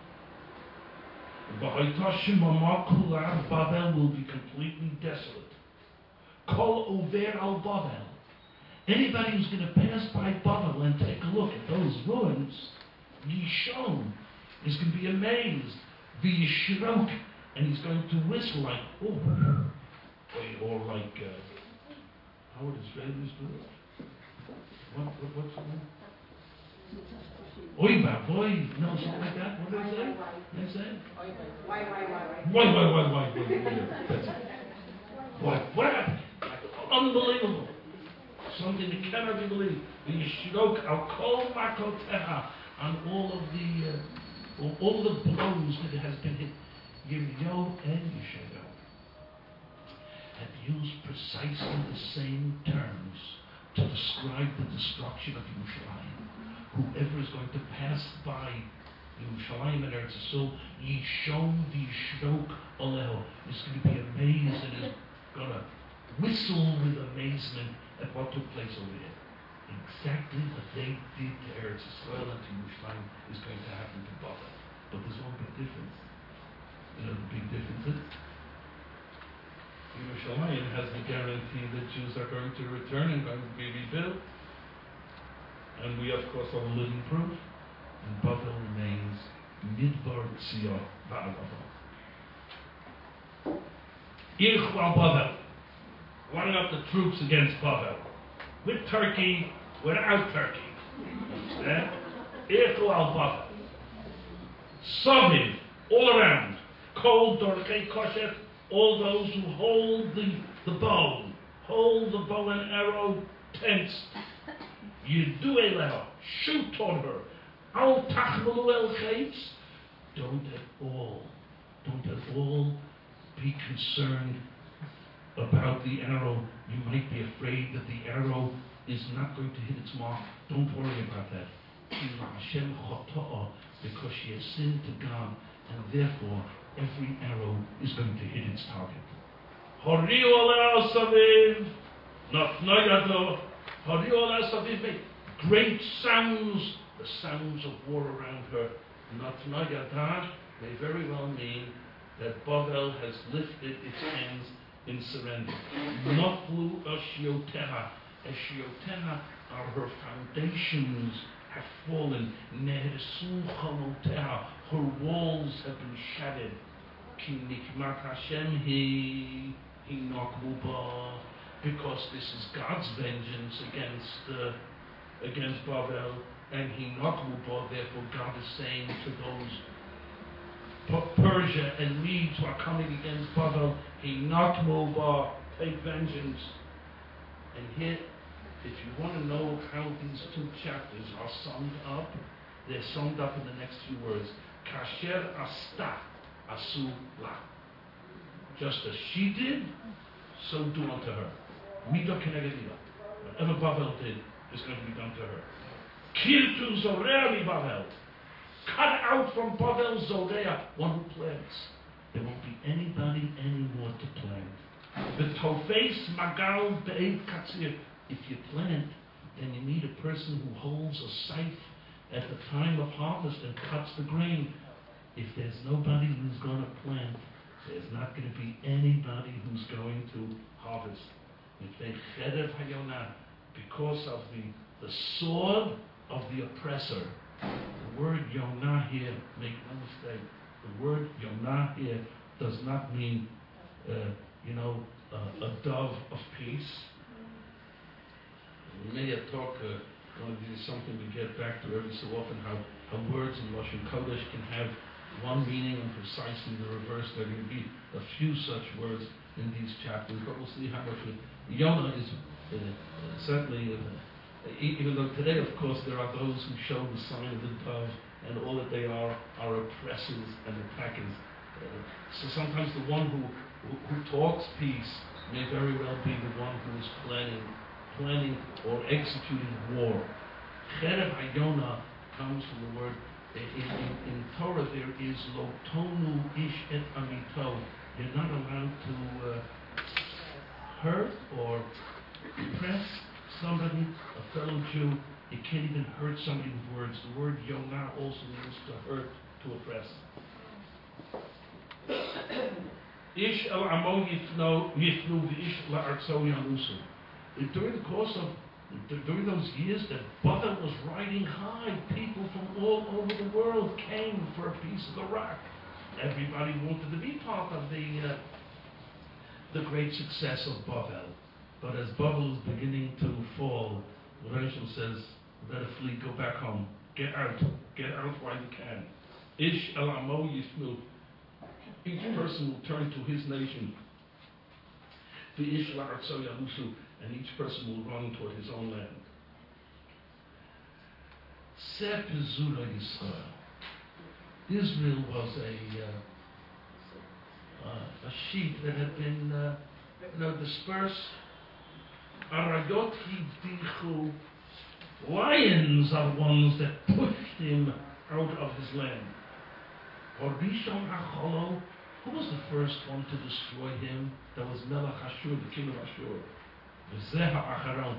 [SPEAKER 1] Babel will be completely desolate. Kol over al Babel. Anybody who's going to pass by Babel and take a look at those ruins, Yishon, is going to be amazed. V'yishrok, and he's going to whistle like, oh, or like, how would Israelis do it? What's the name? Oy boy, no, something like that. What do they say? They say? Why? That's it. What happened? Unbelievable. Something that cannot be believed. The Yishrok al kol makoteha, on all the blows that has been hit. Yiryo and Yishayo have used precisely the same terms to describe the destruction of Yerushalayim. Whoever is going to pass by Yerushalayim and Eretz Yisrael, Yishon v'yishrok oleho, is going to be amazed and is going to whistle with amazement at what took place over there. Exactly what they did to Eretz Yisrael and to Yerushalayim is going to happen to Babel. Jews are going to return and going to be rebuilt. And we, of course, are living proof. And Bavel remains Midbar Tzia Ba'alava. Irchwal Bavel, running up the troops against Bavel, with Turkey, without Turkey. Understand? Irchwal Bavel. Saviv, all around. Kol Dorchei Koshet, all those who hold the bow, and arrow tense. Yidu Eleha, shoot toward her. Al Tachmalu El Chaitz. Don't at all be concerned about the arrow. You might be afraid that the arrow is not going to hit its mark. Don't worry about that. Because she has sinned to God, and therefore every arrow is going to hit its target. Great sounds, the sounds of war around her. Natnayada may very well mean that Bavel has lifted its hands in surrender. Notlu Eshioteha. Eshioteha are her foundations have fallen. Nehersu Chamoteha. Her walls have been shattered. Ki nikmat Hashem hi nakmuba. Because this is God's vengeance against Bavel, and he nakmuba. Therefore, God is saying to those Persia and Medes who are coming against Bavel, he nakmuba, take vengeance. And here, if you want to know how these two chapters are summed up, they're summed up in the next few words. Kasher asta asu la. Just as she did, so do unto her. Mida keneged mida. Whatever Bavel did is going to be done to her. Kirtu zorea mi Bavel. Cut out from Bavel zorea, one who plants. There won't be anybody anymore to plant. The tofes magal be'ed katzir. If you plant, then you need a person who holds a scythe at the time of harvest and cuts the grain. If there's nobody who's going to plant, there's not going to be anybody who's going to harvest. Because of the sword of the oppressor. The word Yonah here, make no mistake, the word Yonah here does not mean, a dove of peace. We may have talked, one of these is something we get back to every so often, how words in Lashon Kodesh can have one meaning and precisely the reverse. There are going to be a few such words in these chapters, but we'll see how much Yonah is certainly, even though today, of course, there are those who show the sign of the dove, and all that they are oppressors and attackers. So sometimes the one who talks peace may very well be the one who is planning or executing war. Cherev Hayona comes from the word, in Torah there is lo tonu ish et amito. You're not allowed to hurt or oppress somebody, a fellow Jew. You can't even hurt somebody with words. The word Yonah also means to hurt, to oppress. Ish el amo yifnu v'ish la'artso yanusu. During those years that Bavel was riding high, people from all over the world came for a piece of the rock. Everybody wanted to be part of the great success of Bavel. But as Bavel is beginning to fall, Rachel says, better flee, go back home. Get out while you can. Ish el amo yifnu. Each person will turn to his nation. V'ish la'artso yanusu. And each person will run toward his own land. Sepizura Yisrael. Israel was a sheep that had been dispersed. Arayot hidichu. Lions are ones that pushed him out of his land. Orishon Acholo. Who was the first one to destroy him? That was Melech Ashur, the king of Ashur. Zeha Acharon.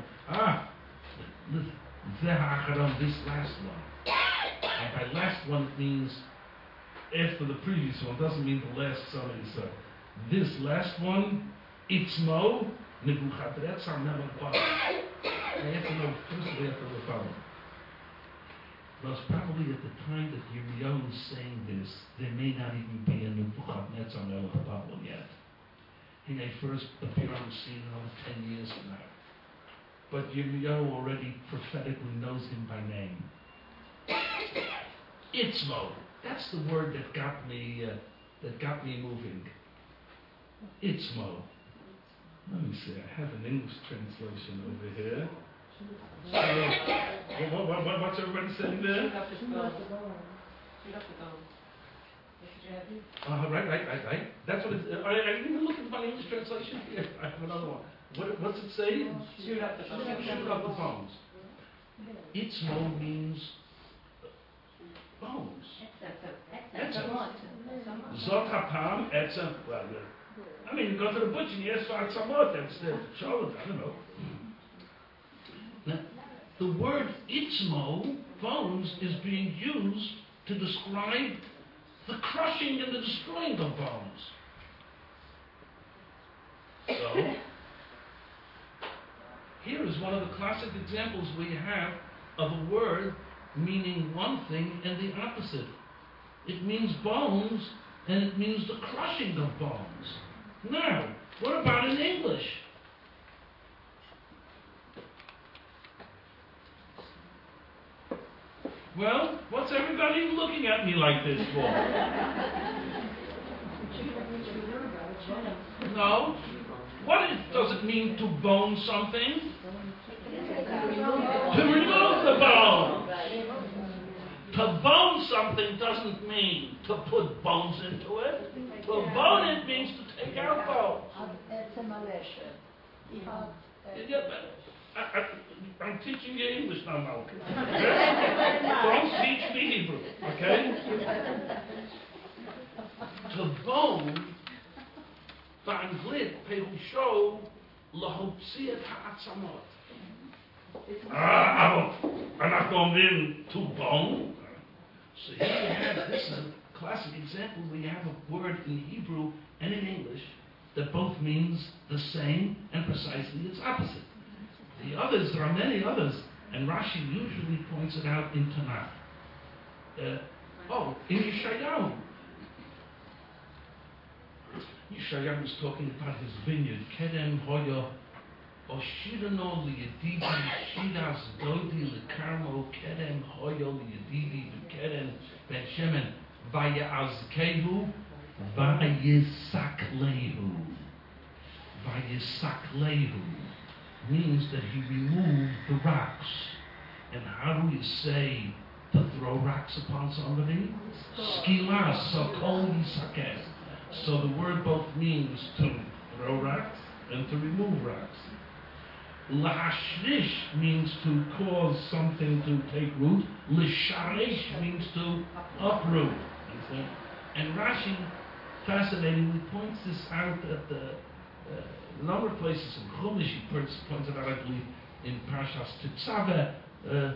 [SPEAKER 1] Zeha Acharon, this last one. And by last one it means after the previous one, doesn't mean the last son of Yisrael. This last one, Itzmo, Nebuchadnezzar Melech Babel. I have to know first we have to follow. Well, probably at the time that Yirmiyahu is saying this, there may not even be a Nebuchadnezzar Melech Babel yet. He may first appear on the scene another 10 years from now. But Yirmiyahu already prophetically knows him by name. Itzmo. That's the word that got me moving. Itzmo. Let me see. I have an English translation over here. What's everybody saying there? Right. That's what it's. I didn't even look at my English translation here. I have another one. What's it say?
[SPEAKER 2] Shoot up the bones.
[SPEAKER 1] Shoot up the bones. Itzmo means bones. Zot hapam etzem. Well, I mean, you go to the butcher and you ask for atzamot. That's the shoulder. I don't know. Now, the word itzmo, bones, is being used to describe the crushing and the destroying of bones. So, here is one of the classic examples we have of a word meaning one thing and the opposite. It means bones and it means the crushing of bones. Now, what about in English? Well, what's everybody looking at me like this for? No. Does it mean to bone something? To remove the bone. To bone something doesn't mean to put bones into it. To bone it means to take out bones. I'm teaching you English now, Malcolm. Don't teach me Hebrew, okay? To bone, באנגלית, פירושו להוציא את העצמות. אנחנו אומרים to bone. So here we have, this is a classic example where you have a word in Hebrew and in English that both means the same and precisely its opposite. The others, there are many others, and Rashi usually points it out in Tanakh. In Yeshayahu. Yeshayahu is talking about his vineyard. Kedem hoya oshirano liyadidi shidas dodi lekarmo kedem hoya liyadidi v'kedem ben shemen vayazkehu vayisaklehu. Vayisaklehu means that he removed the rocks. And how do you say to throw rocks upon somebody? Skila sakol yisakeh. So the word both means to throw rocks and to remove rocks. Lahashrish means to cause something to take root. Lisharesh means to uproot. And Rashi fascinatingly points this out at a number of places in Chumash. He points it out, I believe, in Parshas Tetzaveh.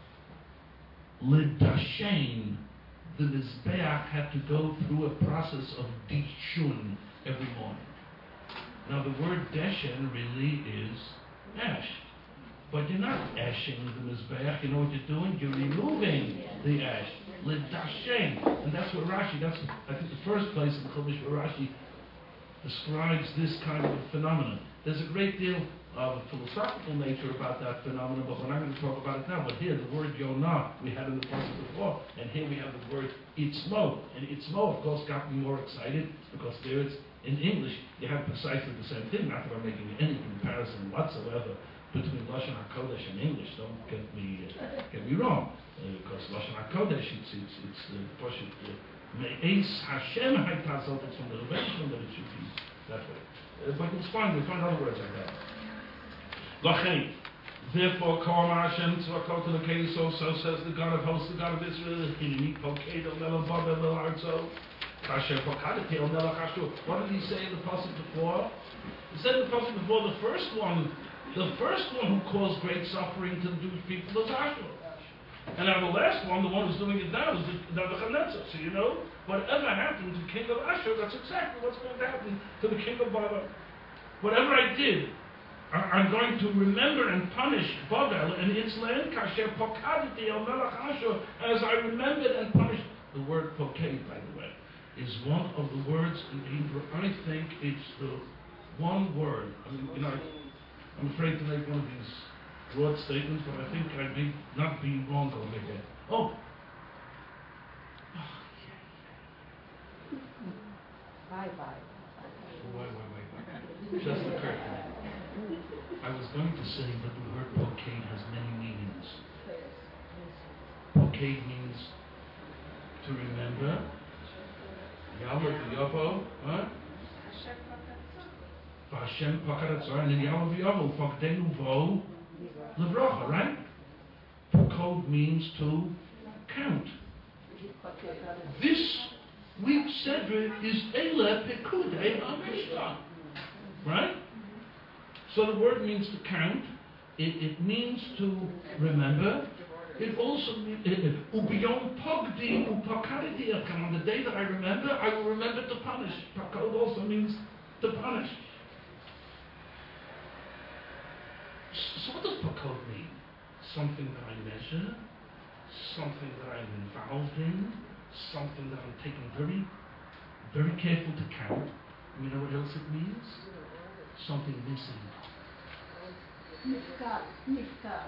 [SPEAKER 1] Lidashen, the Mizbeach had to go through a process of dishun every morning. Now the word deshen really is ash. But you're not ashing the Mizbeach, you know what you're doing? You're removing the ash. Lidashen. And that's what Rashi, that's I think the first place in Chumash where Rashi describes this kind of a phenomenon. There's a great deal of philosophical nature about that phenomenon, but we're not going to talk about it now. But here, the word Yonah, we had in the passage before, and here we have the word Itzmo. And Itzmo, of course, got me more excited, because there it's, in English, you have precisely the same thing. Not that I'm making any comparison whatsoever between Lashon HaKodesh and English. Don't get me wrong, because Lashon HaKodesh, it's the portion, Me'ez Hashem Haytazot, it's from the Rebbeinu that it should be that way. But we'll find other words like that. Lachem. Therefore, Kol Hashem Tzvakot Elokeinu, so says the God of hosts, the God of Israel, Hineni Poked El Melech Babel El Arzo, Kasher Pokadete El Melech Ashur. What did he say in the passage before? He said in the passage before, the first one who caused great suffering to the Jewish people was Ashur. And now the last one, the one who's doing it now, is Nebuchadnezzar. So you know, whatever happened to King of Ashur, that's exactly what's going to happen to the King of Babel. Whatever I did I'm going to remember and punish Babel and its land, kasher pokaditi el melech Ashur, as I remembered and punished. The word pokad, by the way, is one of the words in Hebrew. I think it's the one word. I mean, I'm afraid to make one of these broad statements, but I think I may not be wrong over here. Oh.
[SPEAKER 3] Why?
[SPEAKER 1] Just occurred to me. I was going to say that the word pokad has many meanings. Pokad means to remember. Yahweh v'yavo, huh? V'Hashem pakadat zor, and then Yahweh v'yavo, fakdenu vo levracha, right? Pokad means to count. This week's Sedra is Ele Pekudei HaMishkan, right? So the word means to count. It means to remember. It also means ubiyom pogdi upakaditi. On the day that I will remember to punish. Pakod also means to punish. So what does pakod mean? Something that I measure, something that I'm involved in, something that I'm taking very, very careful to count. You know what else it means? Something missing.
[SPEAKER 3] Nifkar.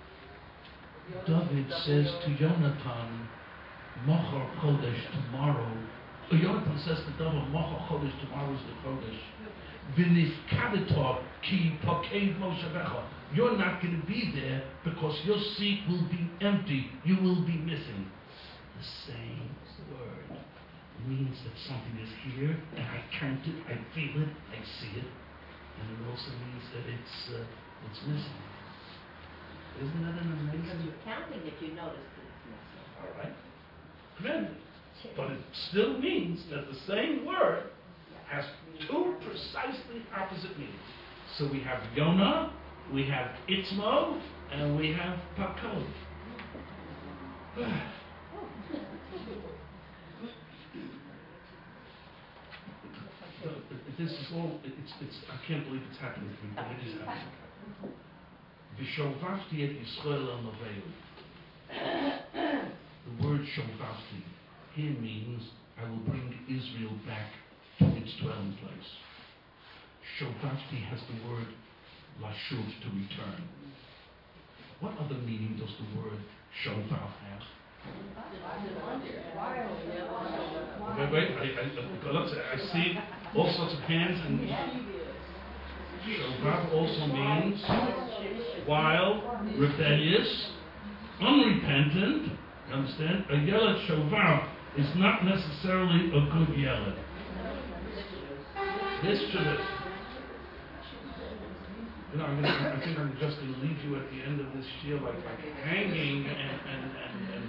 [SPEAKER 1] David says to Jonathan, Machar Chodesh, tomorrow. Jonathan says to David, Machar Chodesh, tomorrow is the Chodesh. V'nifkadeta ki paked moshevecha. You're not going to be there because your seat will be empty. You will be missing. The same word means that something is here, and I count it, I feel it, I see it, and it also means that it's missing. Isn't that an amazing?
[SPEAKER 3] You're counting if you notice that it's missing.
[SPEAKER 1] All right, tremendous. But it still means that the same word has two precisely opposite meanings. So we have Yonah, we have Itzmo, and we have Pakod. This is all, I can't believe it's happening to me, but it is happening. V'shovavti et Yisrael el Noveil. The word shovavti here means I will bring Israel back to its dwelling place. Shovavti has the word lashuv, to return. What other meaning does the word shovav have? Wait, I see all sorts of hands, and shovav also means wild, rebellious, unrepentant. You understand? A yeled shovav is not necessarily a good yeled. This to this. I think I'm just going to leave you at the end of this year like hanging and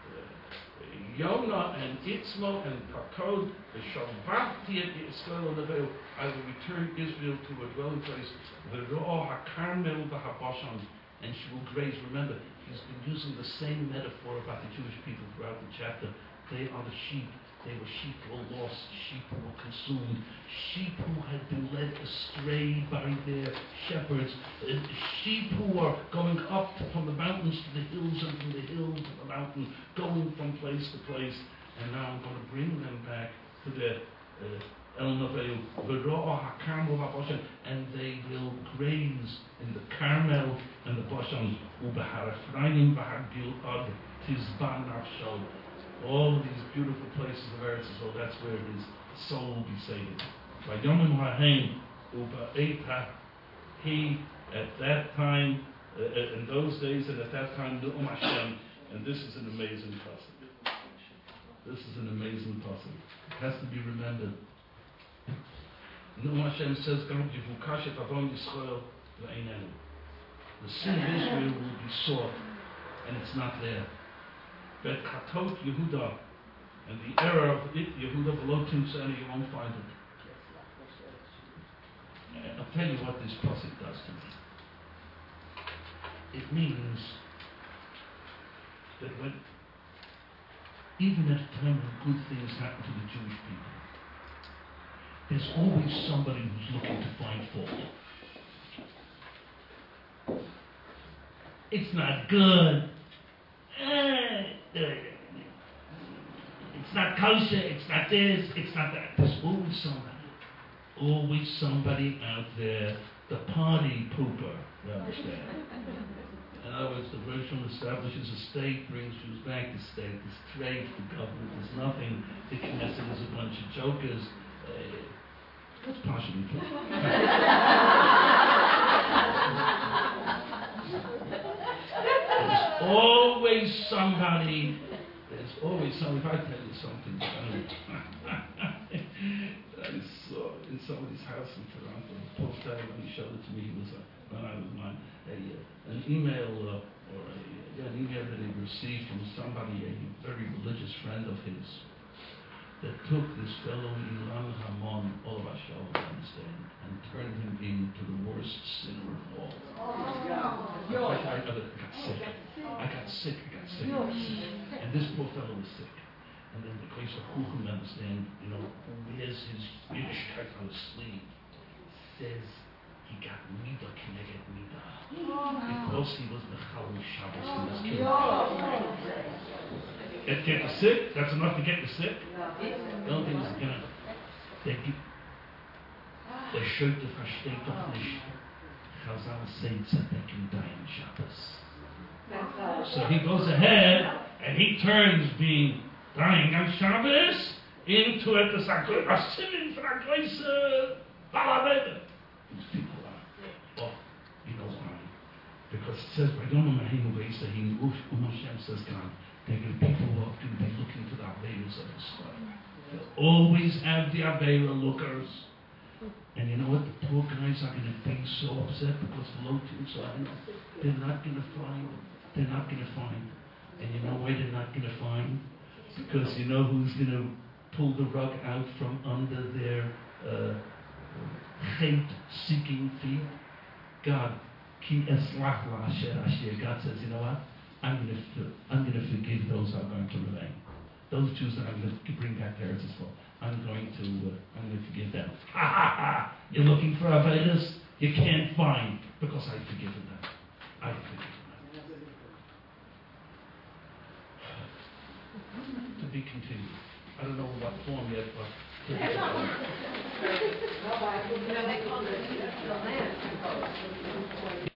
[SPEAKER 1] Yonah and Itzmo and Pakod, the Shavavti et Yisrael Neveil. I will return Israel to a dwelling place, the Ro'ah HaKarmel B'Habashan, and she will graze. Remember, he's been using the same metaphor about the Jewish people throughout the chapter. They are the sheep. They were sheep who were lost, sheep who were consumed, sheep who had been led astray by their shepherds, sheep who are going up from the mountains to the hills and from the hills to the mountain, going from place to place. And now I'm going to bring them back to the El Noveil, the Ro'ah HaKarmel HaBashan, and they will graze in the Carmel and the Bashan, Ubehar Ephraim Bahar Gilad Tizban Nafsho. All of these beautiful places of Eretz Yisrael, that's where his soul will be saved. By Yomim Haheim Uba he at that time, in those days and at that time, Nu'um Hashem, and this is an amazing pasuk. This is an amazing pasuk. It has to be remembered. Nu'um Hashem says, "God Yivukashet Avon Yisrael Ve'einenu." The sin of Israel will be sought, and it's not there. Bet Chatot Yehuda, and the error of Yehuda below Timsani, you won't find it. And I'll tell you what this pasuk does to me. It means that when, even at a time when good things happen to the Jewish people, there's always somebody who's looking to find fault. it's not good. It's not kosher, it's not this, it's not that. There's always somebody out there, the party pooper, you understand? In other words, the version establishes a state, brings Jews back to state, there's trade, the government, there's nothing, the Knesset is a bunch of jokers. That's partially true. There's always somebody, if I tell you something funny, I saw in somebody's house in Toronto, the post guy, when he showed it to me, he was when I was mine, an email, an email that he received from somebody, a very religious friend of his, that took this fellow Ilan Hamon, all of our show, understand, and turned him into the worst sinner of all. I got sick. And this poor fellow was sick. And then the case of Kuchen, understand, who wears his Yiddishkeit on his sleeve, says he got Mida Kineged Mida. Because he was Mechal Shabbos in his kingdom. Get you sick? That's enough to get you sick? The only thing is, der Schöte versteht doch nicht. Chazal said Tzedek in Dayan Shabbos. So he goes ahead and he turns being dying on Shabbos into a sinning for a grace Balaveda. These people are, you know why? Because it says, Vayom Mahim Veisahim Hashem says God, people who are going to be looking for the Averas of His life. They'll always have the Avera lookers. And you know what? The poor guys are going to be so upset because the low tunes are they're not going to find. They're not going to find. And you know why they're not going to find? Because you know who's going to pull the rug out from under their hate-seeking feet? God. God says, you know what? I'm going to forgive those who are going to remain. Those Jews that I'm going to bring back to Eretz Yisrael, I'm going to forgive them. Ha ha ha! You're looking for Avedas? You can't find because I've forgiven them. I've forgiven them. To be continued. I don't know what form yet, but.
[SPEAKER 2] They call it the land.